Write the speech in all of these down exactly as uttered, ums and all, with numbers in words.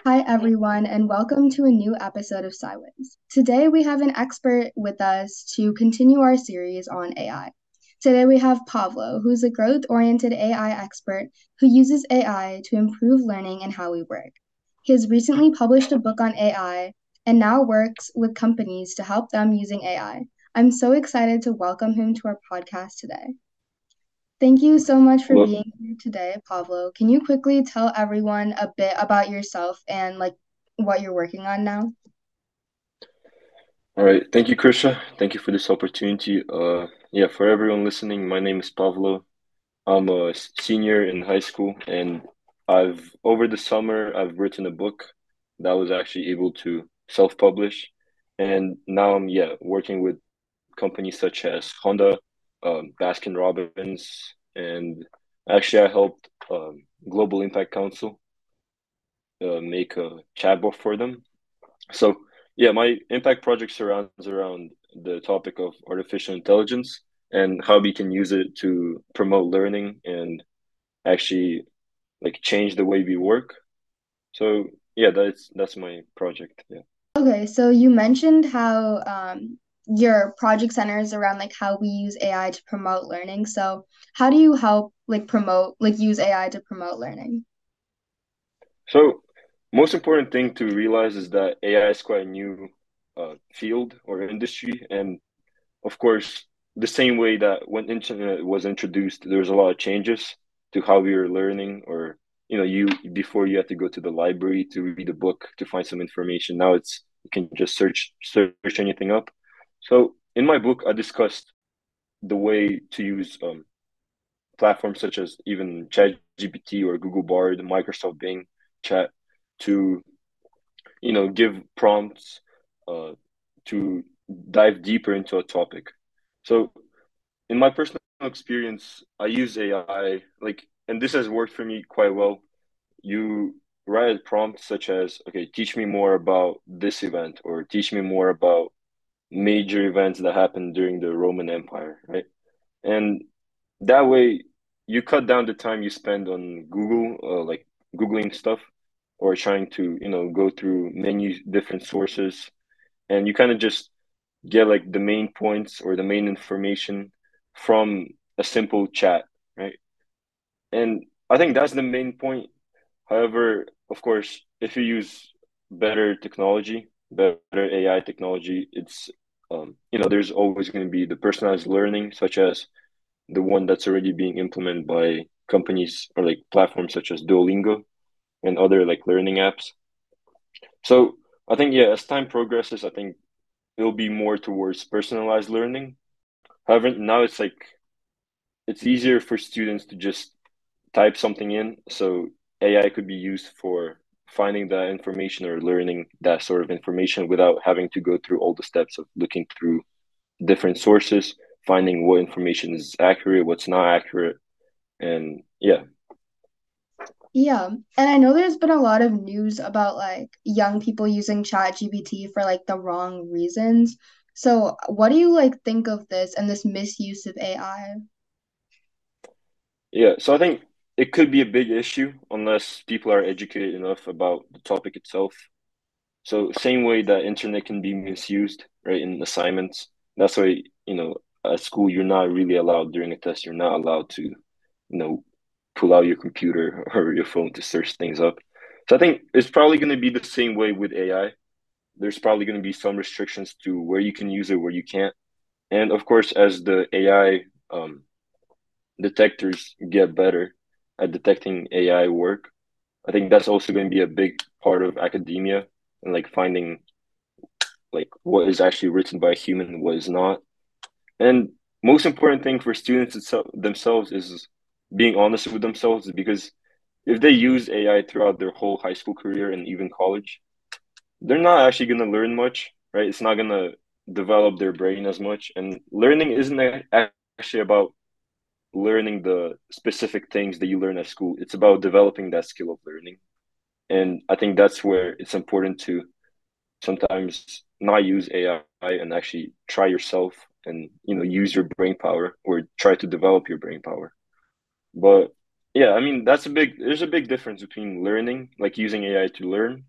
Hi, everyone, and welcome to a new episode of Sideways. Today, we have an expert with us to continue our series on A I. Today, we have Pavlo, who's a growth oriented A I expert who uses A I to improve learning and how we work. He has recently published a book on A I and now works with companies to help them using A I. I'm so excited to welcome him to our podcast today. Thank you so much for Well, being here today, Pablo. Can you quickly tell everyone a bit about yourself and like what you're working on now? all right. Thank you, Krisha. Thank you for this opportunity. Uh, yeah, for everyone listening, my name is Pavlo. I'm a s- senior in high school, and I've over the summer I've written a book that I was actually able to self-publish, and now I'm yeah working with companies such as Honda, um, Baskin Robbins, and actually I helped um, Global Impact Council uh, make a chatbot for them. So yeah, my impact project surrounds around the topic of artificial intelligence and how we can use it to promote learning and actually like change the way we work. So yeah, that's that's my project. Yeah. Okay, so you mentioned how um, your project centers around like how we use A I to promote learning. So how do you help like promote like use A I to promote learning? So most important thing to realize is that A I is quite a new uh, field or industry, and of course, the same way that when internet was introduced, there was a lot of changes to how we were learning, or you know, you before you had to go to the library to read a book to find some information. Now it's you can just search search anything up. So in my book, I discussed the way to use um, platforms such as even ChatGPT or Google Bard, Microsoft Bing Chat to you know give prompts uh, to dive deeper into a topic. So in my personal experience, I use A I like, and this has worked for me quite well. You write a prompt such as, okay, teach me more about this event, or teach me more about major events that happened during the Roman Empire, right? And that way, you cut down the time you spend on Google, uh, like Googling stuff, or trying to, you know, go through many different sources, and you kind of just get like the main points or the main information from a simple chat, right? And I think that's the main point. However, of course, if you use better technology, better A I technology, it's um, you know, there's always going to be the personalized learning, such as the one that's already being implemented by companies or like platforms such as Duolingo and other like learning apps. So I think yeah, as time progresses, I think it'll be more towards personalized learning. However, now it's like it's easier for students to just type something in. So A I could be used for finding that information or learning that sort of information without having to go through all the steps of looking through different sources, finding what information is accurate, what's not accurate. And yeah, Yeah, and I know there's been a lot of news about like young people using Chat G P T for like the wrong reasons. So what do you like think of this and this misuse of A I? yeah. So I think it could be a big issue unless people are educated enough about the topic itself. So same way that internet can be misused, right, in assignments. That's why, you know, at school you're not really allowed during a test, you're not allowed to, you know, pull out your computer or your phone to search things up. So I think it's probably going to be the same way with A I. There's probably going to be some restrictions to where you can use it, where you can't. And of course, as the A I um, detectors get better at detecting A I work, I think that's also going to be a big part of academia and like finding like what is actually written by a human, what is not. And most important thing for students itself, themselves is being honest with themselves because if they use A I throughout their whole high school career and even college, they're not actually going to learn much, right? It's not going to develop their brain as much. And learning isn't actually about learning the specific things that you learn at school. It's about developing that skill of learning. And I think that's where it's important to sometimes not use A I and actually try yourself and you know use your brain power or try to develop your brain power. But yeah, I mean that's a big there's a big difference between learning, like using A I to learn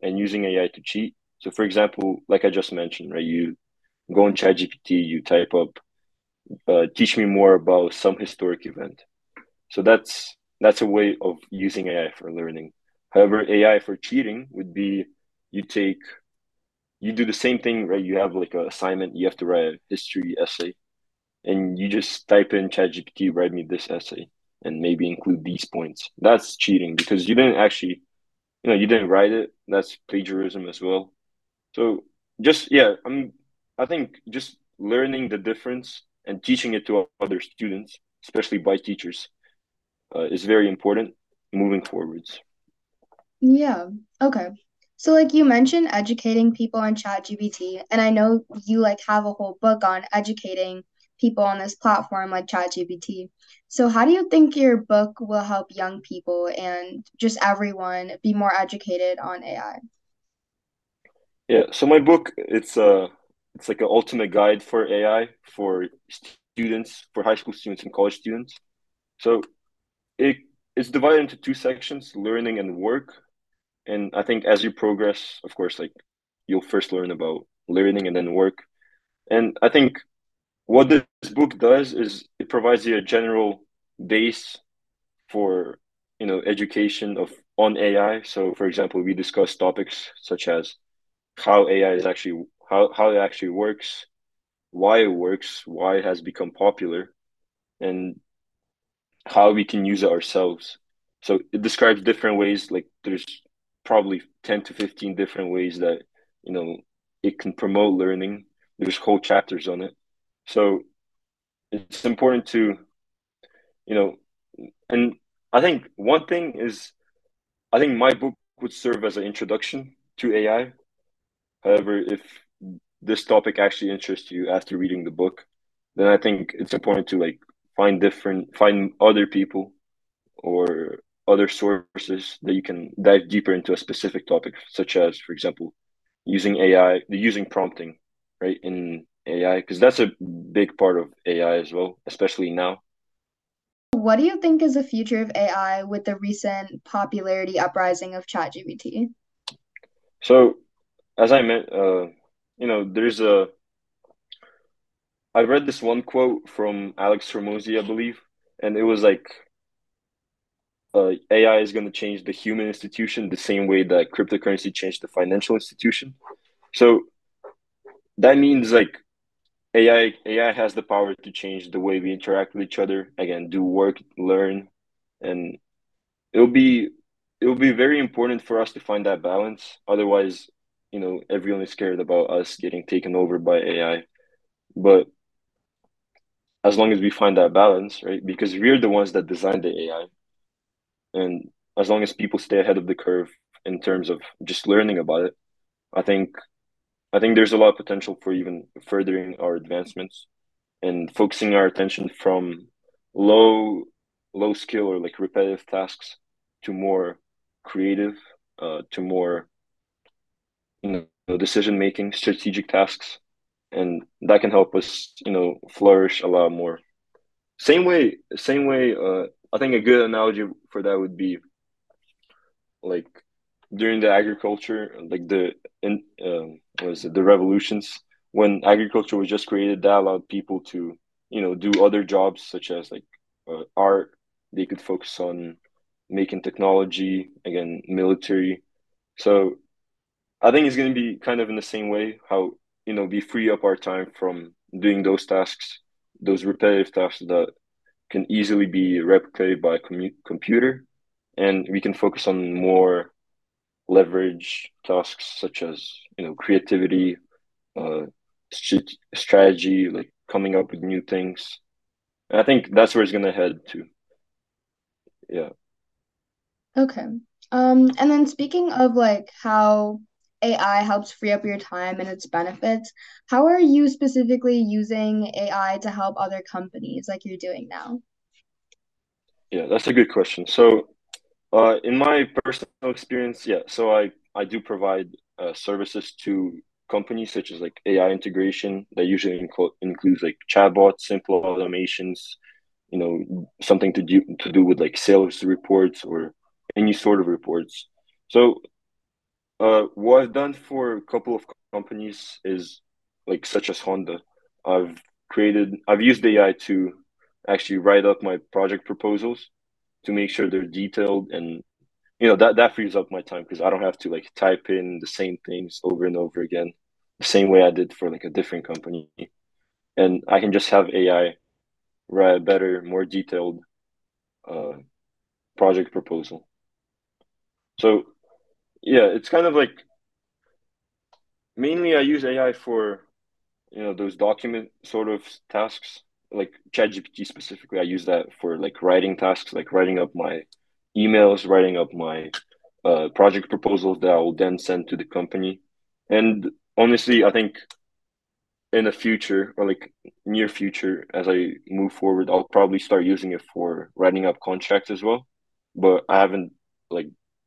and using A I to cheat. So for example, like I just mentioned, right, you go on ChatGPT, you type up, uh, teach me more about some historic event. So that's that's a way of using A I for learning. However, A I for cheating would be you take you do the same thing, right? You have like an assignment, you have to write a history essay, and you just type in ChatGPT, write me this essay, and maybe include these points. That's cheating because you didn't actually, you know, you didn't write it. That's plagiarism as well. So just yeah, I mean, I think just learning the difference and teaching it to other students, especially by teachers, uh, is very important moving forwards. Yeah. Okay. So like you mentioned educating people on ChatGPT, and I know you like have a whole book on educating people on this platform like ChatGPT. So how do you think your book will help young people and just everyone be more educated on A I? Yeah, so my book it's uh it's like an ultimate guide for A I for students, for high school students and college students. So it it's divided into two sections, learning and work. And I think as you progress, of course, like you'll first learn about learning and then work. And I think what this book does is it provides you a general base for, you know, education of on A I. So for example, we discuss topics such as how A I is actually how, how it actually works, why it works, why it has become popular, and how we can use it ourselves. So it describes different ways, like there's probably ten to fifteen different ways that, you know, it can promote learning. There's whole chapters on it. So it's important to, you know, and I think one thing is, I think my book would serve as an introduction to A I. However, if this topic actually interests you after reading the book, then I think it's important to like find different, find other people or other sources that you can dive deeper into a specific topic, such as, for example, using A I, the using prompting, right, in A I, because that's a big part of A I as well, especially now. What do you think is the future of A I with the recent popularity uprising of ChatGPT? So, as I meant, uh, you know, there's a, I read this one quote from Alex Hormozy, I believe, and it was like, uh, A I is going to change the human institution the same way that cryptocurrency changed the financial institution. So that means like A I A I has the power to change the way we interact with each other. Again, do work, learn, and it'll be it'll be very important for us to find that balance. Otherwise, you know, everyone is scared about us getting taken over by A I. But as long as we find that balance, right? Because we're the ones that designed the A I, and as long as people stay ahead of the curve in terms of just learning about it, I think I think there's a lot of potential for even furthering our advancements and focusing our attention from low low skill or like repetitive tasks to more creative, uh, to more, you know, decision making, strategic tasks, and that can help us, you know, flourish a lot more. Same way, same way. Uh, I think a good analogy for that would be like during the agriculture, like the in um, what is it, the revolutions when agriculture was just created, that allowed people to, you know, do other jobs such as like uh, art. They could focus on making technology, again, military. So I think it's going to be kind of in the same way how, you know, we free up our time from doing those tasks, those repetitive tasks that can easily be replicated by a commu computer, and we can focus on more leverage tasks such as, you know, creativity, uh, st strategy, like coming up with new things. And I think that's where it's gonna head to. Yeah, Okay. Um, and then speaking of like how A I helps free up your time and its benefits, how are you specifically using A I to help other companies like you're doing now? yeah, that's a good question. So, uh, in my personal experience, yeah, so I I do provide uh, services to companies such as like A I integration that usually include includes like chatbots, simple automations, you know, something to do to do with like sales reports or any sort of reports. So Uh, what I've done for a couple of companies is like such as Honda. I've created, I've used A I to actually write up my project proposals to make sure they're detailed, and you know that that frees up my time because I don't have to like type in the same things over and over again, the same way I did for like a different company, and I can just have A I write a better, more detailed uh project proposal. So yeah, it's kind of like mainly I use A I for you know those document sort of tasks, like ChatGPT specifically. I use that for like writing tasks, like writing up my emails, writing up my uh, project proposals that I will then send to the company. And honestly, I think in the future or like near future, as I move forward, I'll probably start using it for writing up contracts as well. But I haven't like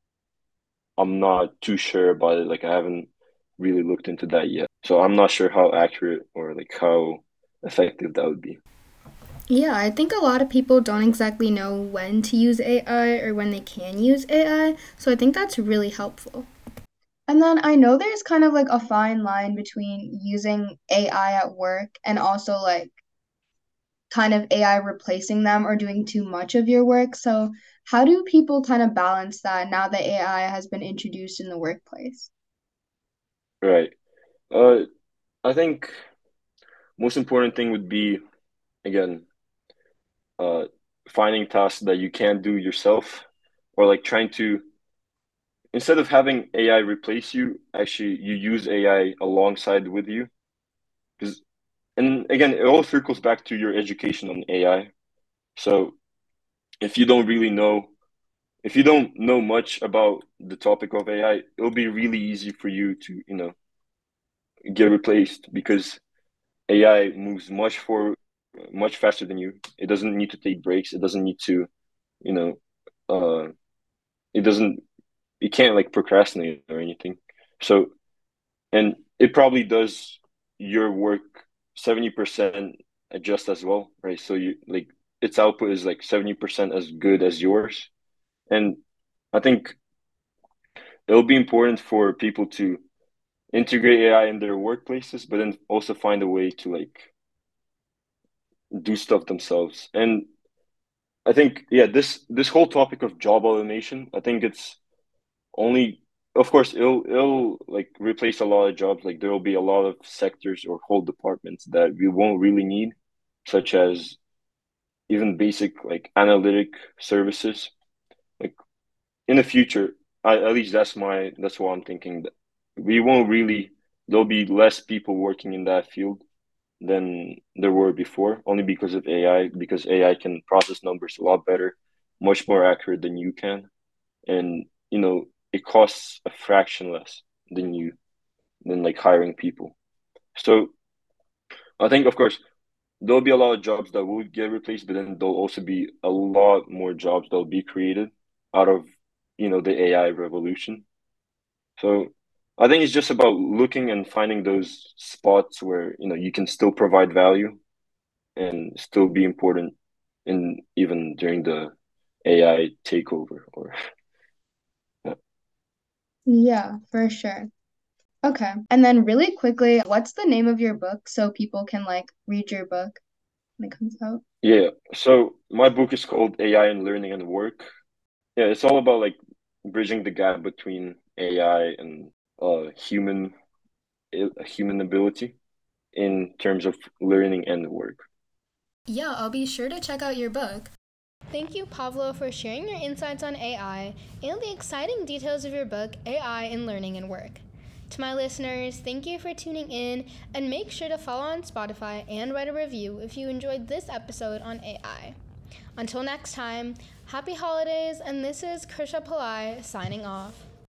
I'm not too sure about it. Like I haven't really looked into that yet. So I'm not sure how accurate or like how effective that would be. Yeah, I think a lot of people don't exactly know when to use A I or when they can use A I, so I think that's really helpful. And then I know there's kind of like a fine line between using A I at work and also like kind of A I replacing them or doing too much of your work. So, how do people kind of balance that now that A I has been introduced in the workplace? Right. Uh, I think most important thing would be again, uh, finding tasks that you can't do yourself, or like trying to instead of having A I replace you, actually you use A I alongside with you. Because and again, it all circles back to your education on A I. So if you don't really know if you don't know much about the topic of A I, it'll be really easy for you to, you know, get replaced because A I moves much for much faster than you. It doesn't need to take breaks. It doesn't need to, you know, uh, it doesn't, it can't like procrastinate or anything. So, and it probably does your work seventy percent just as well, right? So you like its output is like seventy percent as good as yours. And I think it'll be important for people to integrate A I in their workplaces, but then also find a way to like do stuff themselves. And I think, yeah, this this whole topic of job automation, I think it's only, of course, it'll it'll like replace a lot of jobs. Like there will be a lot of sectors or whole departments that we won't really need, such as even basic like analytic services. Like in the future, I, at least that's my that's what I'm thinking. That we won't really there'll be less people working in that field than there were before, only because of A I, because A I can process numbers a lot better, much more accurate than you can. And, you know, it costs a fraction less than you, than like hiring people. So I think, of course, there'll be a lot of jobs that will get replaced, but then there'll also be a lot more jobs that'll be created out of, you know, the A I revolution. So I think it's just about looking and finding those spots where, you know, you can still provide value and still be important in even during the A I takeover or yeah. Yeah, for sure. Okay. And then really quickly, what's the name of your book so people can like read your book when it comes out? Yeah. So my book is called A I and Learning and Work. Yeah, it's all about like bridging the gap between A I and uh human human ability in terms of learning and work. Yeah, I'll be sure to check out your book. Thank you, Pablo, for sharing your insights on A I and the exciting details of your book, A I in Learning and Work. To my listeners, thank you for tuning in, and make sure to follow on Spotify and write a review if you enjoyed this episode on A I. Until next time, happy holidays, and this is Krisha Pillai signing off.